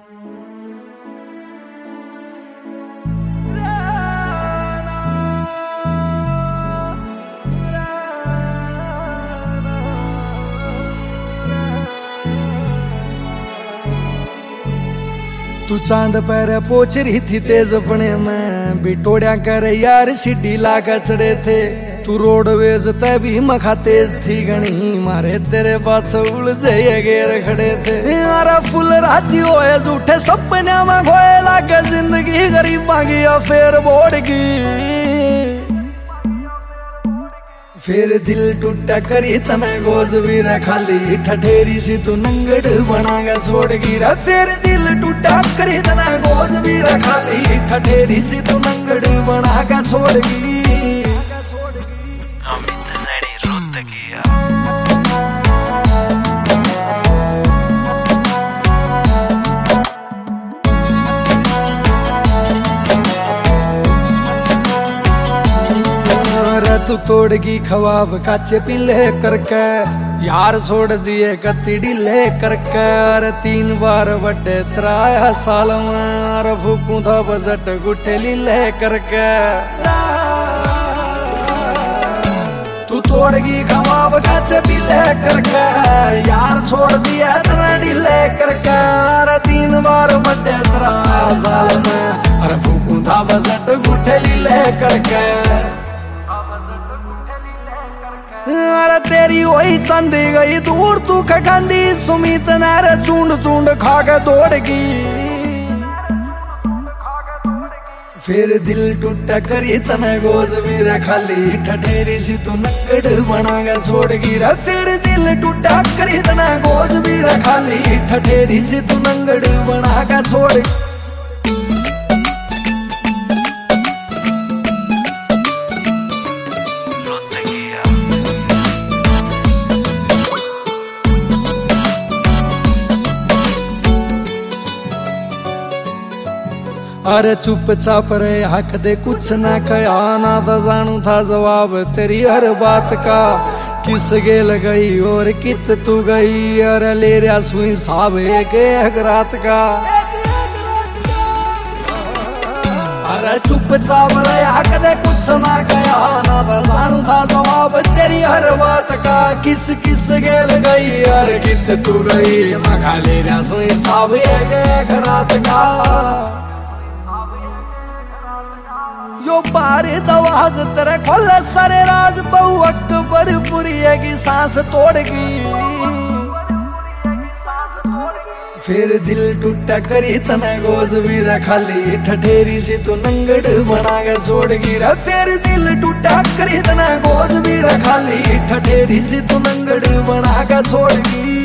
तू चांद पर पोच रही थी तेज अपने में बिटोड़िया कर यार सीढ़ी लाकर चढ़े थे। तू रोडवेज तभी मखा तेज थी गणी मारे तेरे पास उलझे गेर खड़े थे। यारा फुल राती होए झूठे सपने में खोए लागे जिंदगी गरीब मांगी फेर बोड़ की। फिर दिल टूटा करी तना गोज वीरा खाली ठठेरी सी तू नंगड़ बनागा छोड़ गिरा। फिर दिल टूटा करी तना गोज वीरा खाली ठठेरी सी तू नंगड़ बनागा छोड़ गी। अमित सैनी रोहतकिया तू तोड़गी खवाब काचे पिले करके यार छोड़ दिए कत्ती ढीले करके। 3 बार बड़े त्राया साल में फूकू था बजट गुठे लीले करके। तू तोड़गी खवाब काचे पिले करके यार छोड़ दिए तना ढीले करके। 3 बार बड़े त्राया साल में फूकू था बजट गुठे लीले करके। अरे तेरी वही चंदी गई दूर तू खंदी सुमित नारे चूंड चूंड खा के दौड़गी। फिर दिल टूटा करी तना गोज मेरा खाली ठठेरी सी तू नंगड़ बनागा छोड़ गिरा। फिर दिल टूटा करी तना गोज मेरा खाली ठठेरी सी तू नंगड़ बनागा छोड़। अरे चुपचाप रे हक दे कुछ ना कया ना तो जानू था जवाब तेरी हर बात का। किस गेल गई और कित तू गई अरे ले रहा सुई साहब एक रात का। अरे चुपचाप रे हक दे कुछ ना कया ना तो जानू था जवाब तेरी हर बात का। किस किस गेल गई अरे कित तू गई मखा ले रहा सुई साहब एक रात का। यो बारे दवाज तेरे खोले सारे राज बहु अकबर पूरी की सांस तोड़गी। फिर दिल टूटा करी तना गोज वीरा खाली ठठेरी से तू नंगड़ बनागा छोड़ गिरा। फिर दिल टूटा करी तना गोज वीरा खाली ठठेरी से तू नंगड़ बनागा छोड़ गी।